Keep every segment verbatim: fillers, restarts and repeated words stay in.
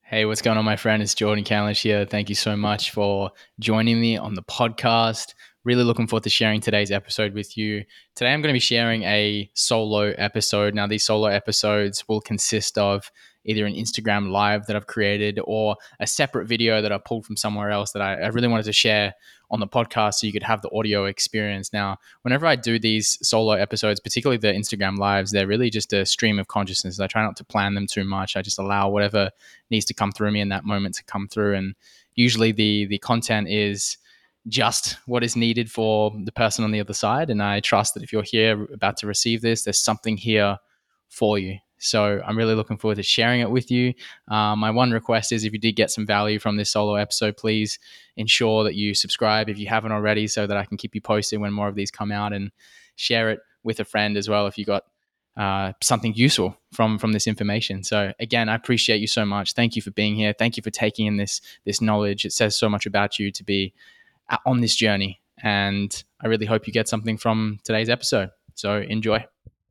Hey, what's going on, my friend? It's Jordan Calish here. Thank you so much for joining me on the podcast. Really looking forward to sharing today's episode with you. Today, I'm going to be sharing a solo episode. Now, these solo episodes will consist of either an Instagram live that I've created or a separate video that I pulled from somewhere else that I, I really wanted to share on the podcast so you could have the audio experience. Now, whenever I do these solo episodes, particularly the Instagram lives, they're really just a stream of consciousness. I try not to plan them too much. I just allow whatever needs to come through me in that moment to come through. And usually the the content is just what is needed for the person on the other side. And I trust that if you're here about to receive this, there's something here for you. So I'm really looking forward to sharing it with you. Um, my one request is if you did get some value from this solo episode, please ensure that you subscribe if you haven't already so that I can keep you posted when more of these come out, and share it with a friend as well if you got uh, something useful from from this information. So again, I appreciate you so much. Thank you for being here. Thank you for taking in this this knowledge. It says so much about you to be on this journey, and I really hope you get something from today's episode. So enjoy.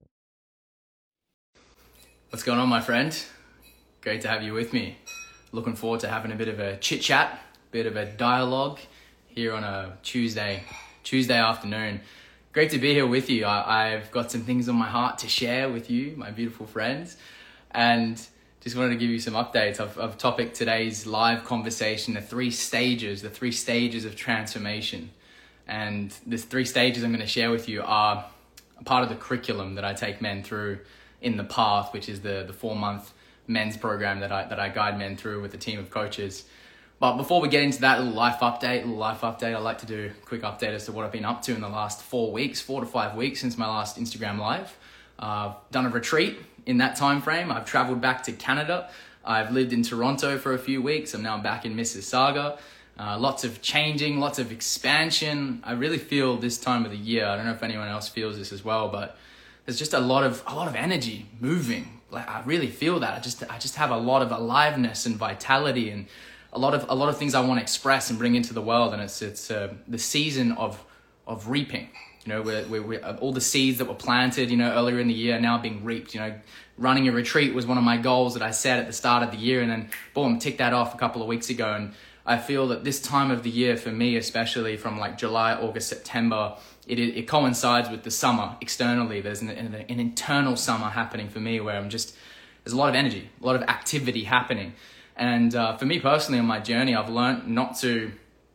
What's going on, my friend? Great to have you with me. Looking forward to having a bit of a chit chat, bit of a dialogue here on a Tuesday Tuesday afternoon. Great to be here with you. I, I've got some things on my heart to share with you, my beautiful friends, and just wanted to give you some updates. I've, I've topic today's live conversation, the three stages, the three stages of transformation. And the three stages I'm going to share with you are a part of the curriculum that I take men through in the Path, which is the, the four-month men's program that I that I guide men through with a team of coaches. But before we get into that little life update, little life update, I'd like to do a quick update as to what I've been up to in the last four weeks, four to five weeks since my last Instagram live. I've uh, done a retreat in that time frame. I've traveled back to Canada. I've lived in Toronto for a few weeks. I'm now back in Mississauga. Uh, lots of changing, lots of expansion. I really feel this time of the year, I don't know if anyone else feels this as well, but there's just a lot of a lot of energy moving. Like I really feel that. I just I just have a lot of aliveness and vitality, and a lot of a lot of things I want to express and bring into the world. And it's it's uh, the season of of reaping. You know, we're, we're, we're, all the seeds that were planted, you know, earlier in the year are now being reaped. You know, running a retreat was one of my goals that I set at the start of the year, and then boom, tick that off a couple of weeks ago. And I feel that this time of the year for me, especially from like July, August, September, it it coincides with the summer externally. There's an, an, an internal summer happening for me where I'm just, there's a lot of energy, a lot of activity happening. And uh, for me personally on my journey, I've learned not to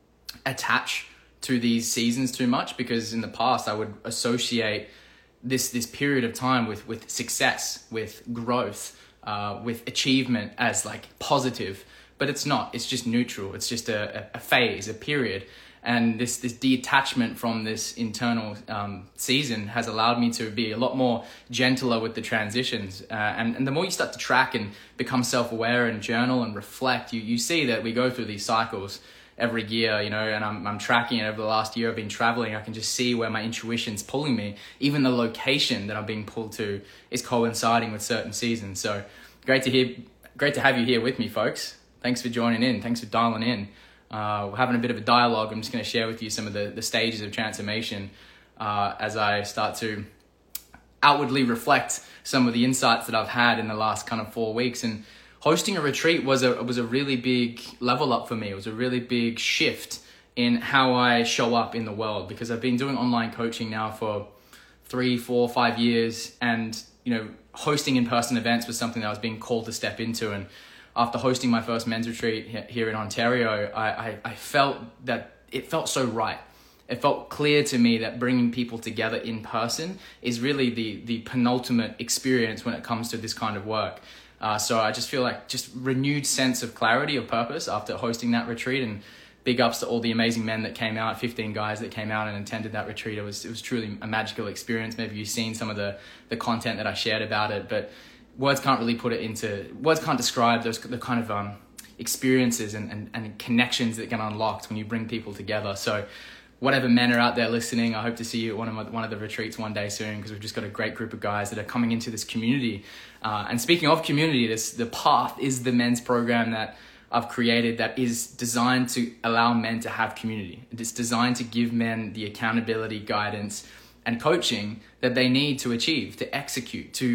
attach to these seasons too much, because in the past I would associate this this period of time with with success, with growth, uh, with achievement as like positive, but it's not. It's just neutral. It's just a, a phase, a period. And this this detachment from this internal um, season has allowed me to be a lot more gentler with the transitions. Uh, and, and the more you start to track and become self-aware and journal and reflect, you you see that we go through these cycles every year, you know, and I'm I'm tracking it over the last year. I've been traveling. I can just see where my intuition's pulling me. Even the location that I'm being pulled to is coinciding with certain seasons. So great to hear, great to have you here with me, folks. Thanks for joining in. Thanks for dialing in. Uh, we're having a bit of a dialogue. I'm just going to share with you some of the, the stages of transformation uh, as I start to outwardly reflect some of the insights that I've had in the last kind of four weeks. And hosting a retreat was a was a really big level up for me. It was a really big shift in how I show up in the world, because I've been doing online coaching now for three, four, five years, and you know, hosting in-person events was something that I was being called to step into. And after hosting my first men's retreat here in Ontario, I, I, I felt that it felt so right. It felt clear to me that bringing people together in person is really the the penultimate experience when it comes to this kind of work. Uh, so I just feel like just renewed sense of clarity of purpose after hosting that retreat, and big ups to all the amazing men that came out, fifteen guys that came out and attended that retreat. It was it was truly a magical experience. Maybe you've seen some of the, the content that I shared about it, but words can't really put it into, words can't describe those the kind of um, experiences and, and, and connections that get unlocked when you bring people together. So whatever men are out there listening, I hope to see you at one of my, one of the retreats one day soon, because we've just got a great group of guys that are coming into this community. Uh, and speaking of community, this the Path is the men's program that I've created that is designed to allow men to have community. It's designed to give men the accountability, guidance, and coaching that they need to achieve, to execute, to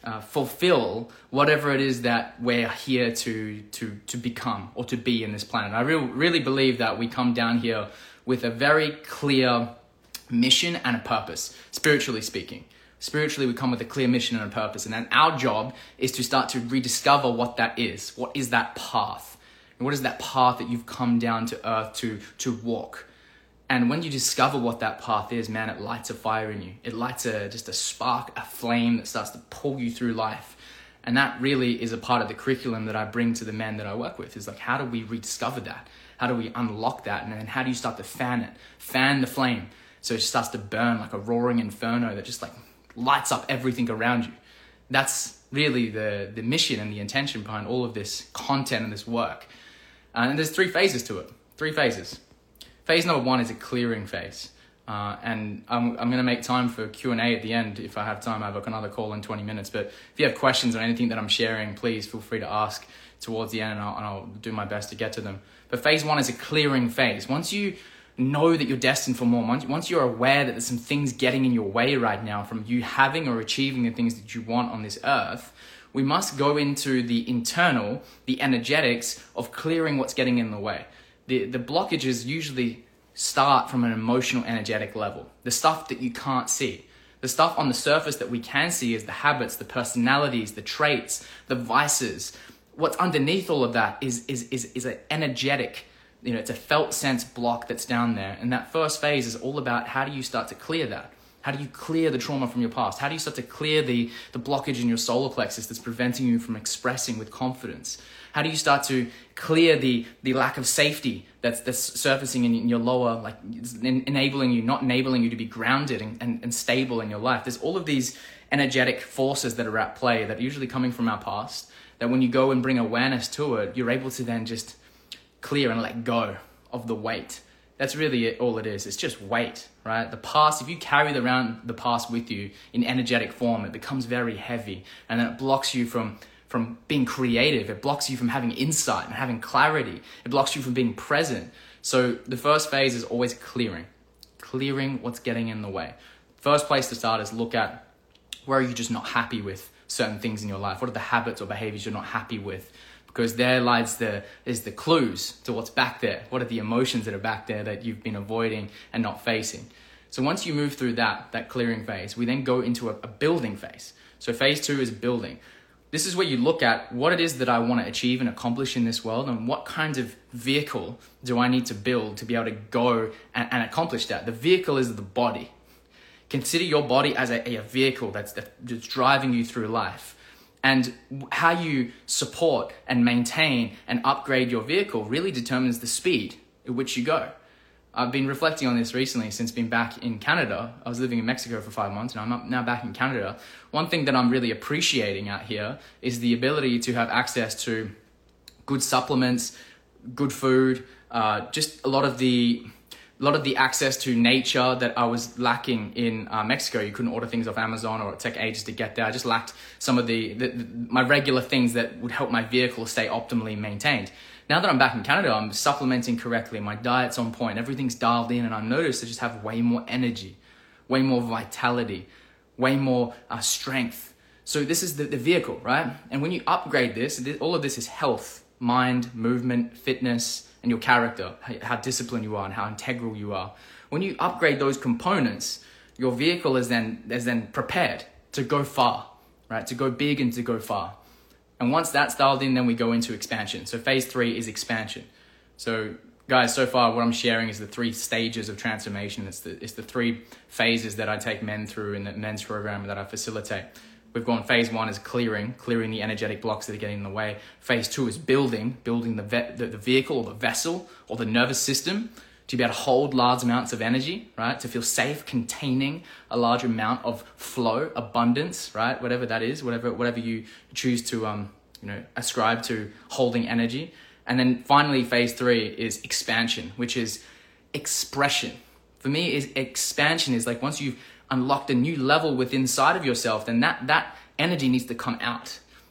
uh, fulfill whatever it is that we're here to to to become or to be in this planet. I really really believe that we come down here with a very clear mission and a purpose, spiritually speaking. Spiritually, we come with a clear mission and a purpose, and then our job is to start to rediscover what that is. What is that path? And what is that path that you've come down to earth to to walk? And when you discover what that path is, man, it lights a fire in you. It lights a just a spark, a flame that starts to pull you through life. And that really is a part of the curriculum that I bring to the men that I work with. Is like, how do we rediscover that? How do we unlock that? And then how do you start to fan it? Fan the flame so it starts to burn like a roaring inferno that just like lights up everything around you. That's really the, the mission and the intention behind all of this content and this work. And there's three phases to it. Three phases. Phase number one is a clearing phase. Uh, and I'm, I'm going to make time for Q and A at the end. If I have time, I have another call in twenty minutes. But if you have questions on anything that I'm sharing, please feel free to ask towards the end, and I'll, and I'll do my best to get to them. But phase one is a clearing phase. Once you know that you're destined for more, once, once you're aware that there's some things getting in your way right now from you having or achieving the things that you want on this earth, we must go into the internal, the energetics of clearing what's getting in the way. The, the blockages usually start from an emotional, energetic level. The stuff that you can't see. The stuff on the surface that we can see is the habits, the personalities, the traits, the vices. What's underneath all of that is is is is an energetic, you know, it's a felt sense block that's down there. And that first phase is all about how do you start to clear that? How do you clear the trauma from your past? How do you start to clear the, the blockage in your solar plexus that's preventing you from expressing with confidence? How do you start to clear the, the lack of safety that's, that's surfacing in your lower, like enabling you, not enabling you to be grounded and, and, and stable in your life? There's all of these energetic forces that are at play that are usually coming from our past, that when you go and bring awareness to it, you're able to then just clear and let go of the weight. That's really it, all it is. It's just weight, right? The past, if you carry around the past with you in energetic form, it becomes very heavy, and then it blocks you from, from being creative. It blocks you from having insight and having clarity. It blocks you from being present. So the first phase is always clearing. Clearing what's getting in the way. First place to start is look at where are you just not happy with certain things in your life? What are the habits or behaviors you're not happy with? Because there lies the is the clues to what's back there. What are the emotions that are back there that you've been avoiding and not facing? So once you move through that, that clearing phase, we then go into a, a building phase. So phase two is building. This is where you look at what it is that I want to achieve and accomplish in this world, and what kind of vehicle do I need to build to be able to go and, and accomplish that. The vehicle is the body. Consider your body as a, a vehicle that's, that's driving you through life. And how you support and maintain and upgrade your vehicle really determines the speed at which you go. I've been reflecting on this recently since being back in Canada. I was living in Mexico for five months and I'm now back in Canada. One thing that I'm really appreciating out here is the ability to have access to good supplements, good food, uh, just a lot of the... A lot of the access to nature that I was lacking in uh, Mexico. You couldn't order things off Amazon, or it took ages to get there. I just lacked some of the, the, the my regular things that would help my vehicle stay optimally maintained. Now that I'm back in Canada, I'm supplementing correctly. My diet's on point. Everything's dialed in, and I noticed I just have way more energy, way more vitality, way more uh, strength. So this is the, the vehicle, right? And when you upgrade this, all of this is health, mind, movement, fitness, and your character, how disciplined you are and how integral you are. When you upgrade those components, your vehicle is then is then prepared to go far, right? To go big and to go far. And once that's dialed in, then we go into expansion. So phase three is expansion. So guys, so far what I'm sharing is the three stages of transformation. It's the, it's the three phases that I take men through in the men's program that I facilitate. We've gone phase one is clearing, clearing the energetic blocks that are getting in the way. Phase two is building, building the, ve- the, the vehicle or the vessel or the nervous system to be able to hold large amounts of energy, right? To feel safe, containing a large amount of flow, abundance, right? Whatever that is, whatever whatever you choose to um, you know, ascribe to holding energy. And then finally, phase three is expansion, which is expression. For me, is expansion is like once you've unlocked a new level within inside of yourself, then that, that energy needs to come out.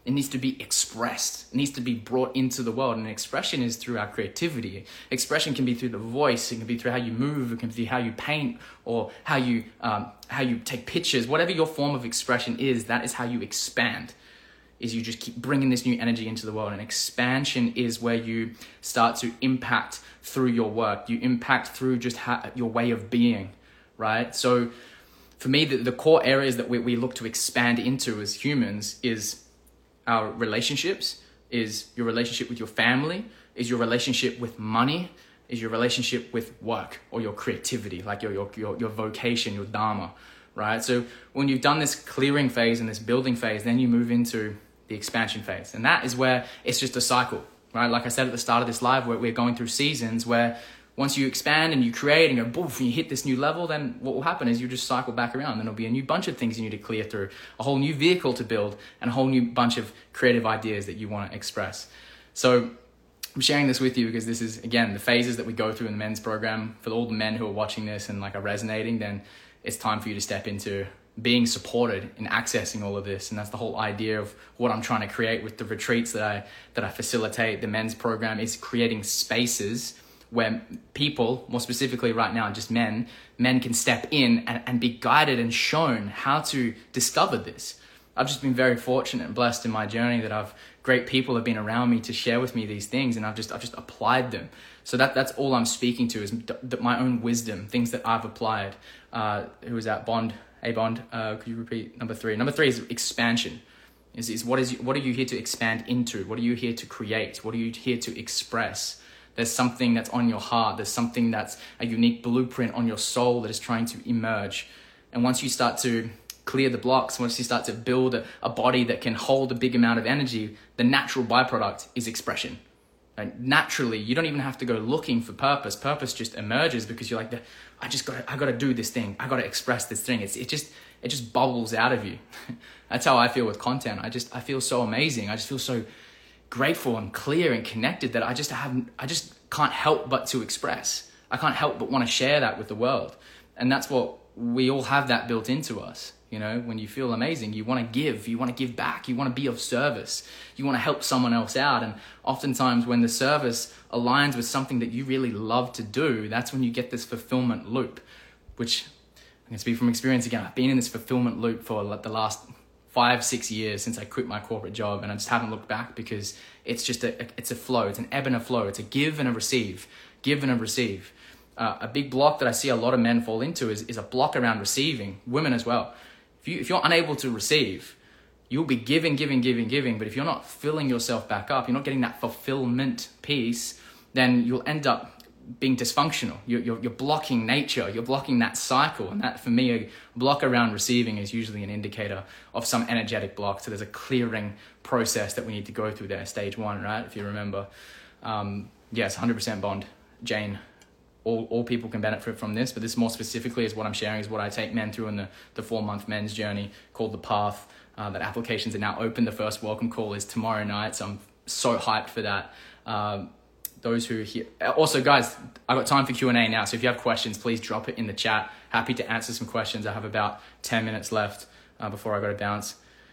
It needs to be expressed. It needs to be brought into the world. And expression is through our creativity. Expression can be through the voice. It can be through how you move. It can be how you paint or how you um, how you take pictures. Whatever your form of expression is, that is how you expand. Is you just keep bringing this new energy into the world. And expansion is where you start to impact through your work. You impact through just how, your way of being, right? So for me, the, the core areas that we, we look to expand into as humans is our relationships, is your relationship with your family, is your relationship with money, is your relationship with work or your creativity, like your, your, your, your vocation, your dharma, right? So when you've done this clearing phase and this building phase, then you move into the expansion phase. And that is where it's just a cycle, right? Like I said at the start of this live, where we're going through seasons where once you expand and you create and you go boof and you hit this new level, then what will happen is you just cycle back around. Then there'll be a new bunch of things you need to clear through, a whole new vehicle to build, and a whole new bunch of creative ideas that you want to express. So I'm sharing this with you because this is, again, the phases that we go through in the men's program. For all the men who are watching this and like are resonating, then it's time for you to step into being supported in accessing all of this. And that's the whole idea of what I'm trying to create with the retreats that I that I facilitate. The men's program is creating spaces where people, more specifically right now, just men, men can step in and, and be guided and shown how to discover this. I've just been very fortunate and blessed in my journey that I've great people have been around me to share with me these things, and I've just I've just applied them. So that that's all I'm speaking to is th- my own wisdom, things that I've applied. Uh, who was that? Bond, a Bond. Uh, could you repeat number three? Number three is expansion. Is is what is what are you here to expand into? What are you here to create? What are you here to express? There's something that's on your heart. There's something that's a unique blueprint on your soul that is trying to emerge. And once you start to clear the blocks, once you start to build a, a body that can hold a big amount of energy, the natural byproduct is expression. Like naturally, you don't even have to go looking for purpose. Purpose just emerges because you're like, I just got, I got to do this thing. I got to express this thing. It's, it just, it just bubbles out of you. That's how I feel with content. I just, I feel so amazing. I just feel so grateful and clear and connected that I just haven't, I just can't help but to express. I can't help but want to share that with the world. And that's what we all have, that built into us. You know, when you feel amazing, you want to give, you want to give back, you want to be of service, you want to help someone else out. And oftentimes when the service aligns with something that you really love to do, that's when you get this fulfillment loop, which I can speak from experience again. I've been in this fulfillment loop for like the last five, six years since I quit my corporate job, and I just haven't looked back because it's just a, it's a flow. It's an ebb and a flow. It's a give and a receive, give and a receive. Uh, a big block that I see a lot of men fall into is, is a block around receiving, women as well. If, you, if you're unable to receive, you'll be giving, giving, giving, giving, but if you're not filling yourself back up, you're not getting that fulfillment piece, then you'll end up being dysfunctional. You're, you're, you're blocking nature, you're blocking that cycle. And that, for me, a block around receiving is usually an indicator of some energetic block. So there's a clearing process that we need to go through there, stage one, right? If you remember. Um, yes, one hundred percent Bond. Jane, all, all people can benefit from this, but this more specifically is what I'm sharing, is what I take men through in the, the four-month men's journey called The Path. Uh, that applications are now open. The first welcome call is tomorrow night, so I'm so hyped for that. Um, Those who are here. Also, guys, I got time for Q and A now. So if you have questions, please drop it in the chat. Happy to answer some questions. I have about ten minutes left uh, before I go to bounce.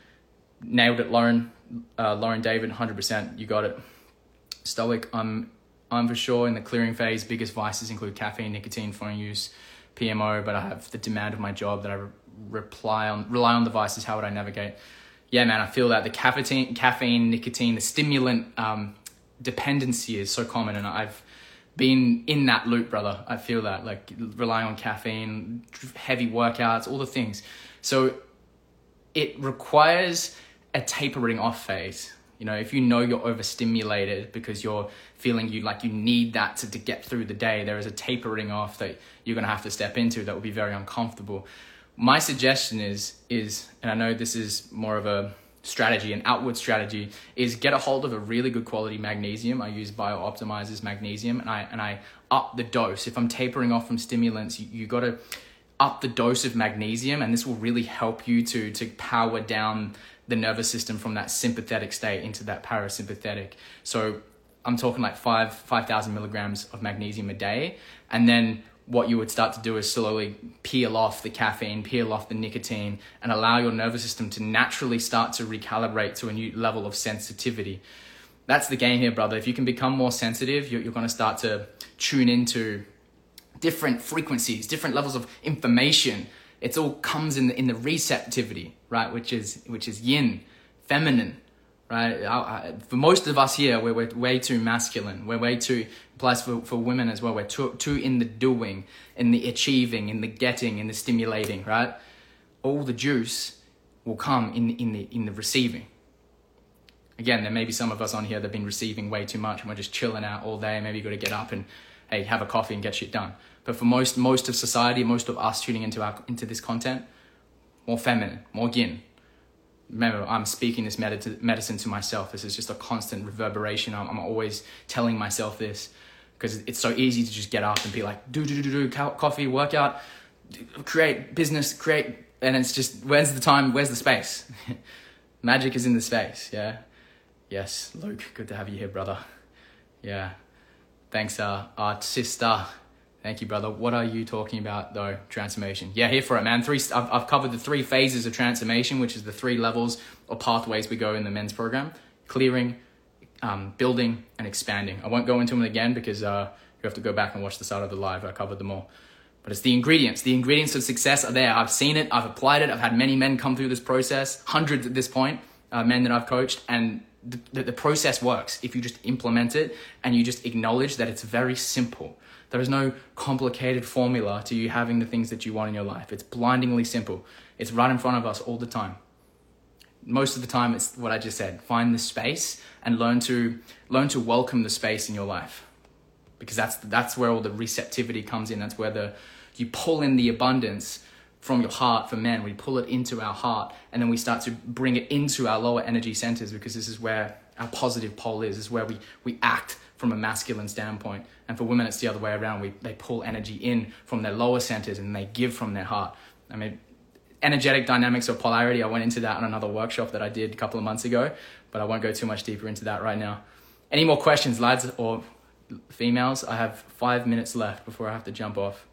Nailed it, Lauren. Uh, Lauren David, one hundred percent. You got it. Stoic, I'm, I'm for sure in the clearing phase. Biggest vices include caffeine, nicotine, phone use, P M O, but I have the demand of my job that I re- reply on, rely on the vices. How would I navigate? Yeah, man, I feel that. The caffeine, caffeine, nicotine, the stimulant, um, dependency is so common, and I've been in that loop, brother. I feel that, like relying on caffeine, heavy workouts, all the things. So it requires a tapering off phase. You know, if you know you're overstimulated because you're feeling you like you need that to, to get through the day, there is a tapering off that you're going to have to step into that will be very uncomfortable. My suggestion is, is, and I know this is more of a strategy, an outward strategy, is get a hold of a really good quality magnesium. I use BioOptimizer's magnesium, and I and I up the dose. If I'm tapering off from stimulants, you, you got to up the dose of magnesium, and this will really help you to to power down the nervous system from that sympathetic state into that parasympathetic. So I'm talking like five five thousand milligrams of magnesium a day, and then what you would start to do is slowly peel off the caffeine, peel off the nicotine, and allow your nervous system to naturally start to recalibrate to a new level of sensitivity. That's the game here, brother. If you can become more sensitive, you're, you're going to start to tune into different frequencies, different levels of information. It's all comes in the, in the receptivity, right? Which is, which is yin, feminine, right? I, I, for most of us here, we're, we're way too masculine. We're way too, applies for, for women as well. We're too, too in the doing, in the achieving, in the getting, in the stimulating, right? All the juice will come in, in the, in the receiving. Again, there may be some of us on here that have been receiving way too much and we're just chilling out all day. Maybe you got to get up and, hey, have a coffee and get shit done. But for most, most of society, most of us tuning into our, into this content, more feminine, more yin. Remember, I'm speaking this medit- medicine to myself. This is just a constant reverberation. I'm, I'm always telling myself this because it's so easy to just get up and be like, do, do, do, do, do, coffee, workout, create business, create. And it's just, where's the time? Where's the space? Magic is in the space. Yeah. Yes. Luke, good to have you here, brother. Yeah. Thanks, uh, art sister. Thank you, brother. What are you talking about, though? Transformation. Yeah, here for it, man. Three. I've, I've covered the three phases of transformation, which is the three levels or pathways we go in the men's program: clearing, um, building, and expanding. I won't go into them again because uh, you have to go back and watch the start of the live. I covered them all. But it's the ingredients. The ingredients of success are there. I've seen it. I've applied it. I've had many men come through this process, hundreds at this point, uh, men that I've coached, and the, the, the process works if you just implement it and you just acknowledge that it's very simple. There is no complicated formula to you having the things that you want in your life. It's blindingly simple. It's right in front of us all the time. Most of the time, it's what I just said. Find the space and learn to learn to welcome the space in your life, because that's that's where all the receptivity comes in. That's where the you pull in the abundance from your heart for men. We pull it into our heart, and then we start to bring it into our lower energy centers, because this is where our positive pole is. This is where we we act from a masculine standpoint. And for women, it's the other way around. We they pull energy in from their lower centers and they give from their heart. I mean, energetic dynamics of polarity, I went into that on another workshop that I did a couple of months ago, but I won't go too much deeper into that right now. Any more questions, lads or females? I have five minutes left before I have to jump off.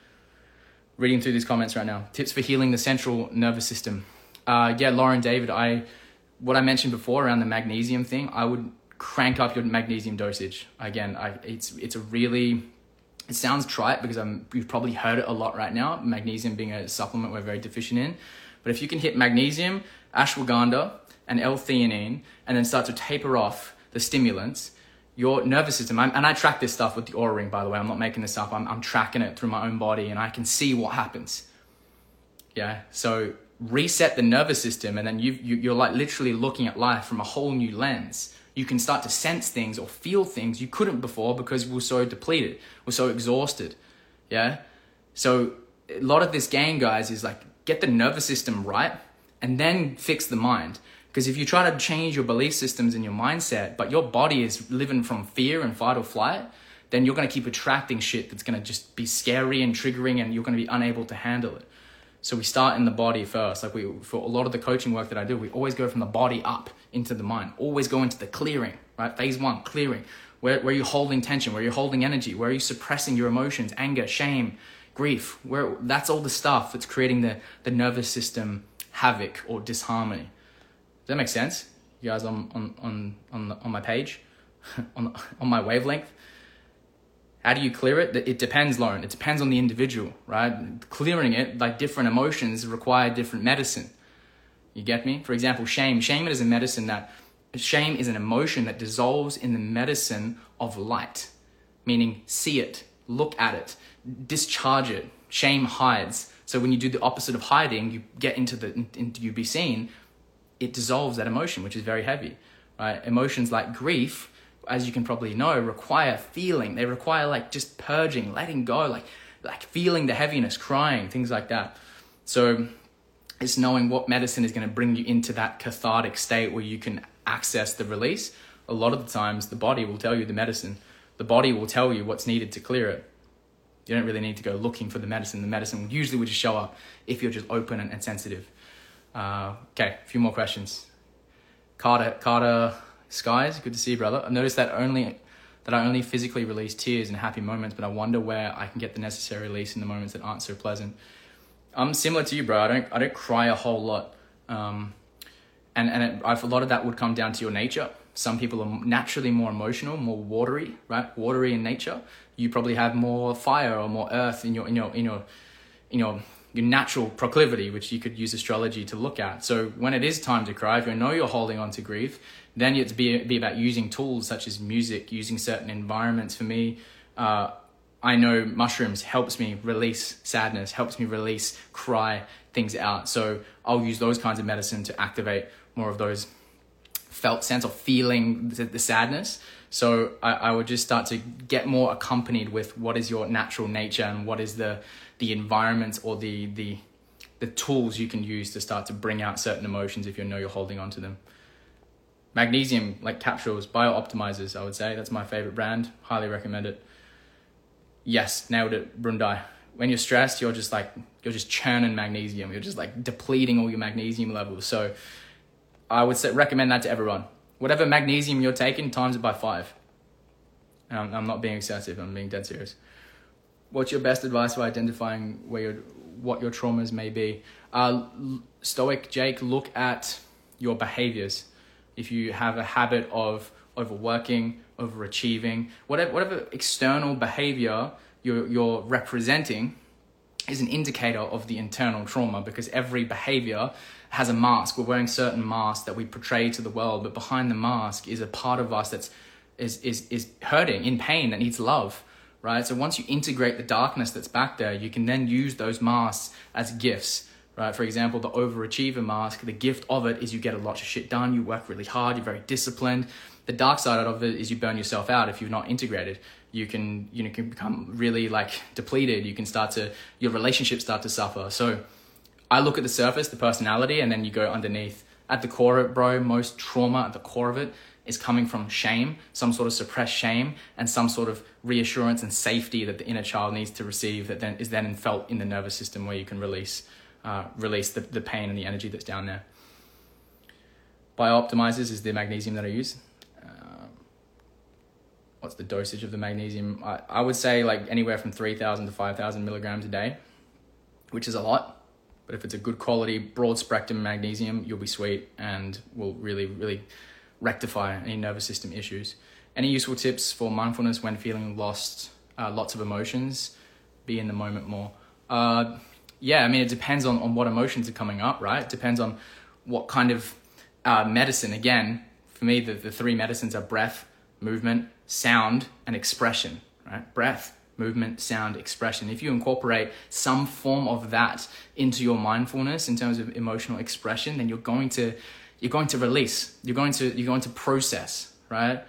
Reading through these comments right now. Tips for healing the central nervous system. Uh, yeah, Lauren, David, I what I mentioned before around the magnesium thing, I would crank up your magnesium dosage. Again, I, it's it's a really, it sounds trite because I'm, you've probably heard it a lot right now, magnesium being a supplement we're very deficient in. But if you can hit magnesium, ashwagandha, and L-theanine, and then start to taper off the stimulants, your nervous system, I'm, and I track this stuff with the Oura Ring, by the way, I'm not making this up, I'm, I'm tracking it through my own body, and I can see what happens. Yeah, so reset the nervous system, and then you, you you're like literally looking at life from a whole new lens. You can start to sense things or feel things you couldn't before because we were so depleted, we're so exhausted. Yeah. So a lot of this game, guys, is like get the nervous system right and then fix the mind. Because if you try to change your belief systems and your mindset, but your body is living from fear and fight or flight, then you're going to keep attracting shit that's going to just be scary and triggering, and you're going to be unable to handle it. So we start in the body first. Like we, for a lot of the coaching work that I do, we always go from the body up into the mind. Always go into the clearing, right? Phase one, clearing. Where, where are you holding tension? Where are you holding energy? Where are you suppressing your emotions, anger, shame, grief? Where that's all the stuff that's creating the, the nervous system havoc or disharmony. Does that make sense? You guys on on on on, the, on my page, on on my wavelength. How do you clear it? It depends, Lauren. It depends on the individual, right? Clearing it, like different emotions, require different medicine. You get me? For example, shame. Shame is a medicine that, shame is an emotion that dissolves in the medicine of light, meaning see it, look at it, discharge it. Shame hides. So when you do the opposite of hiding, you get into the, into you be seen, it dissolves that emotion, which is very heavy, right? Emotions like grief, as you can probably know, require feeling. They require like just purging, letting go, like like feeling the heaviness, crying, things like that. So it's knowing what medicine is going to bring you into that cathartic state where you can access the release. A lot of the times, the body will tell you the medicine. The body will tell you what's needed to clear it. You don't really need to go looking for the medicine. The medicine usually will just show up if you're just open and, and sensitive. Uh, okay, a few more questions. Carter, Carter... Skies, good to see you, brother. I noticed that only that I only physically release tears and happy moments, but I wonder where I can get the necessary release in the moments that aren't so pleasant. I'm similar to you, bro. I don't I don't cry a whole lot. Um, and and it, I've, a lot of that would come down to your nature. Some people are naturally more emotional, more watery, right? Watery in nature. You probably have more fire or more earth in your in your in your in your your natural proclivity, which you could use astrology to look at. So when it is time to cry, if you know you're holding on to grief, then it's be be about using tools such as music, using certain environments. For me, uh, I know mushrooms helps me release sadness, helps me release, cry things out. So I'll use those kinds of medicine to activate more of those felt sense of feeling the, the sadness. So I, I would just start to get more accompanied with what is your natural nature and what is the the environment or the the the tools you can use to start to bring out certain emotions if you know you're holding on to them. Magnesium, like capsules, Bio-Optimizers, I would say. That's my favorite brand. Highly recommend it. Yes, nailed it, Brundai. When you're stressed, you're just like, you're just churning magnesium. You're just like depleting all your magnesium levels. So I would say, recommend that to everyone. Whatever magnesium you're taking, times it by five. And I'm, I'm not being excessive, I'm being dead serious. What's your best advice for identifying where your, what your traumas may be? Uh, Stoic Jake, look at your behaviors. If you have a habit of overworking, overachieving, whatever whatever external behavior you're, you're representing is an indicator of the internal trauma, because every behavior has a mask. We're wearing certain masks that we portray to the world, but behind the mask is a part of us that's is is is hurting, in pain, that needs love, right? So once you integrate the darkness that's back there, you can then use those masks as gifts, right? For example, the overachiever mask, the gift of it is you get a lot of shit done, you work really hard, you're very disciplined. The dark side of it is you burn yourself out if you're not integrated. You can, you know, can become really like depleted. You can start to, your relationships start to suffer. So I look at the surface, the personality, and then you go underneath. At the core of it, bro, most trauma at the core of it is coming from shame, some sort of suppressed shame, and some sort of reassurance and safety that the inner child needs to receive that then is then felt in the nervous system, where you can release uh, release the, the pain and the energy that's down there. Bio-Optimizers is the magnesium that I use. What's the dosage of the magnesium? I, I would say like anywhere from three thousand to five thousand milligrams a day, which is a lot. But if it's a good quality, broad spectrum magnesium, you'll be sweet and will really, really rectify any nervous system issues. Any useful tips for mindfulness when feeling lost, uh, lots of emotions, be in the moment more? Uh, yeah, I mean, it depends on, on what emotions are coming up, right? It depends on what kind of uh, medicine. Again, for me, the, the three medicines are breath, movement, sound, and expression, right? Breath, movement, sound, expression. If you incorporate some form of that into your mindfulness in terms of emotional expression, then you're going to you're going to release. You're going to you're going to process, right?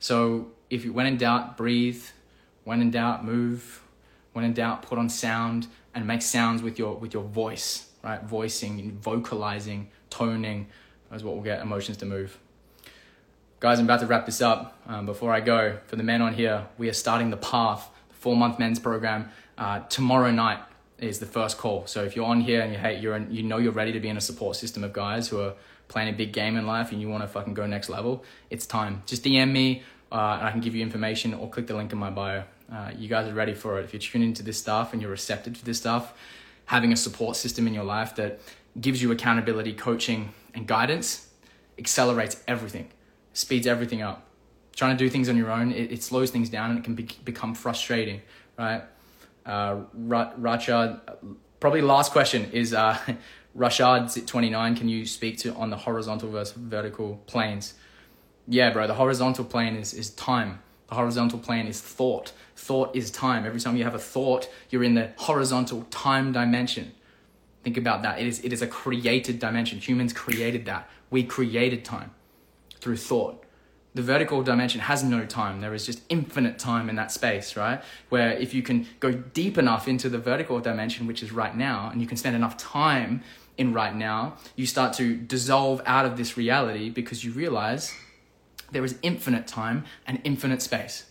So if you, when in doubt, breathe. When in doubt, move. When in doubt, put on sound and make sounds with your with your voice, right? Voicing, vocalizing, toning is what will get emotions to move. Guys, I'm about to wrap this up. Um, before I go, for the men on here, we are starting the Path, the four-month men's program. Uh, tomorrow night is the first call. So if you're on here and you hey, you're in, you know you're ready to be in a support system of guys who are playing a big game in life and you want to fucking go next level, it's time. Just D M me uh, and I can give you information, or click the link in my bio. Uh, you guys are ready for it. If you're tuning into this stuff and you're receptive to this stuff, having a support system in your life that gives you accountability, coaching, and guidance accelerates everything. Speeds everything up. Trying to do things on your own, it, it slows things down and it can be, become frustrating, right? Uh, Rashad, probably last question is, uh, Rashad twenty-nine, can you speak to on the horizontal versus vertical planes? Yeah, bro, the horizontal plane is, is time. The horizontal plane is thought. Thought is time. Every time you have a thought, you're in the horizontal time dimension. Think about that. It is, it is a created dimension. Humans created that. We created time through thought. The vertical dimension has no time. There is just infinite time in that space, right? Where if you can go deep enough into the vertical dimension, which is right now, and you can spend enough time in right now, you start to dissolve out of this reality because you realize there is infinite time and infinite space.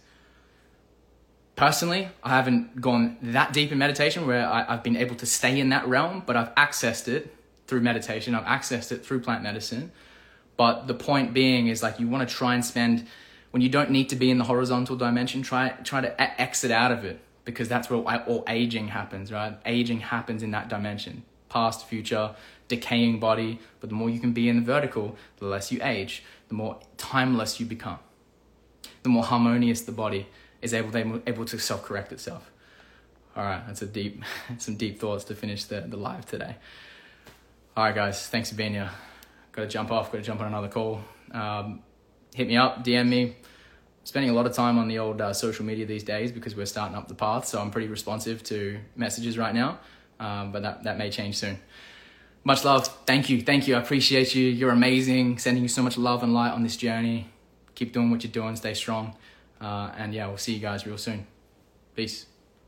Personally, I haven't gone that deep in meditation where I, I've been able to stay in that realm, but I've accessed it through meditation. I've accessed it through plant medicine. But the point being is like you want to try and spend When you don't need to be in the horizontal dimension, try try to e- exit out of it, because that's where all aging happens, right? Aging happens in that dimension. Past, future, decaying body. But the more you can be in the vertical, the less you age, the more timeless you become. The more harmonious the body is able to, able to self-correct itself. All right, that's a deep, some deep thoughts to finish the, the live today. All right, guys, thanks for being here. Got to jump off, got to jump on another call. Um, hit me up, D M me. Spending a lot of time on the old uh, social media these days because we're starting up the path, so I'm pretty responsive to messages right now, um, but that, that may change soon. Much love. Thank you. Thank you. I appreciate you. You're amazing. Sending you so much love and light on this journey. Keep doing what you're doing. Stay strong. Uh, and yeah, we'll see you guys real soon. Peace.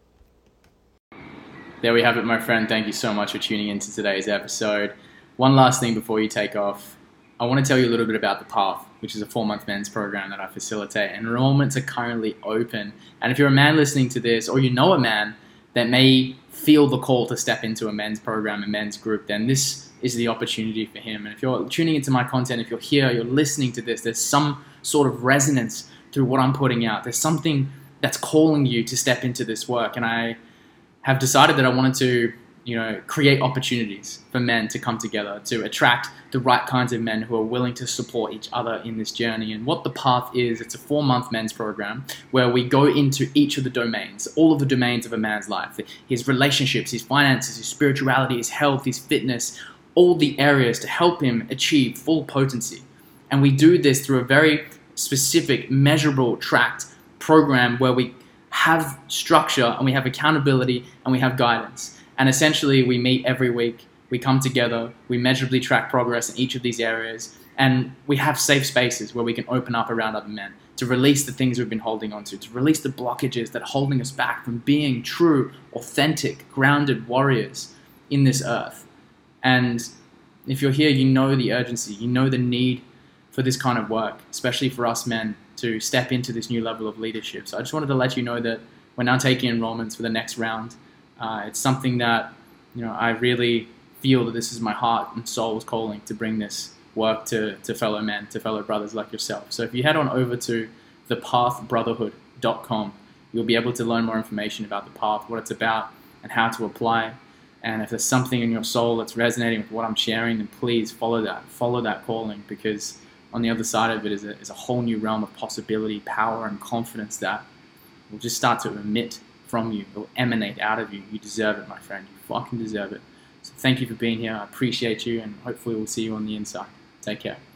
There we have it, my friend. Thank you so much for tuning into today's episode. One last thing before you take off. I want to tell you a little bit about The Path, which is a four-month men's program that I facilitate. Enrollments are currently open. And if you're a man listening to this, or you know a man that may feel the call to step into a men's program, a men's group, then this is the opportunity for him. And if you're tuning into my content, if you're here, you're listening to this, there's some sort of resonance through what I'm putting out. There's something that's calling you to step into this work. And I have decided that I wanted to, you know, create opportunities for men to come together, to attract the right kinds of men who are willing to support each other in this journey. And what The Path is, it's a four-month men's program where we go into each of the domains, all of the domains of a man's life, his relationships, his finances, his spirituality, his health, his fitness, all the areas to help him achieve full potency. And we do this through a very specific, measurable, tracked program where we have structure and we have accountability and we have guidance. And essentially, we meet every week, we come together, we measurably track progress in each of these areas, and we have safe spaces where we can open up around other men, to release the things we've been holding on to, to release the blockages that are holding us back from being true, authentic, grounded warriors in this earth. And if you're here, you know the urgency, you know the need for this kind of work, especially for us men to step into this new level of leadership. So I just wanted to let you know that we're now taking enrollments for the next round. Uh, it's something that, you know, I really feel that this is my heart and soul's calling to bring this work to, to fellow men, to fellow brothers like yourself. So if you head on over to the path brotherhood dot com, you'll be able to learn more information about The Path, what it's about, and how to apply. And if there's something in your soul that's resonating with what I'm sharing, then please follow that. Follow that calling, because on the other side of it is a, is a whole new realm of possibility, power, and confidence that will just start to emit from you. It will emanate out of you. You deserve it, my friend. You fucking deserve it. So thank you for being here. I appreciate you, and hopefully we'll see you on the inside. Take care.